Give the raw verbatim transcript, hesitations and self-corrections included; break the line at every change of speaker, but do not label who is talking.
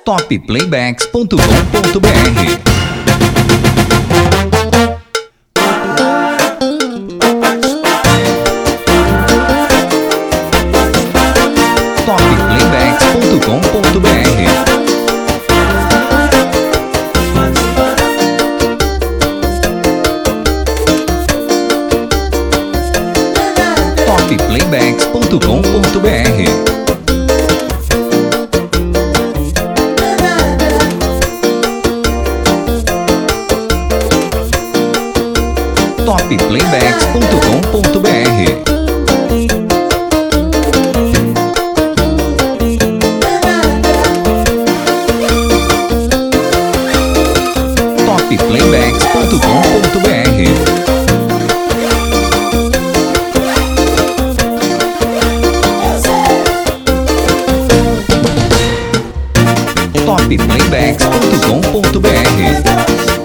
top playbacks ponto com ponto br. top playbacks ponto com ponto br. top playbacks ponto com ponto br. top playbacks ponto com ponto br. top playbacks ponto com ponto br. top playbacks ponto com ponto br.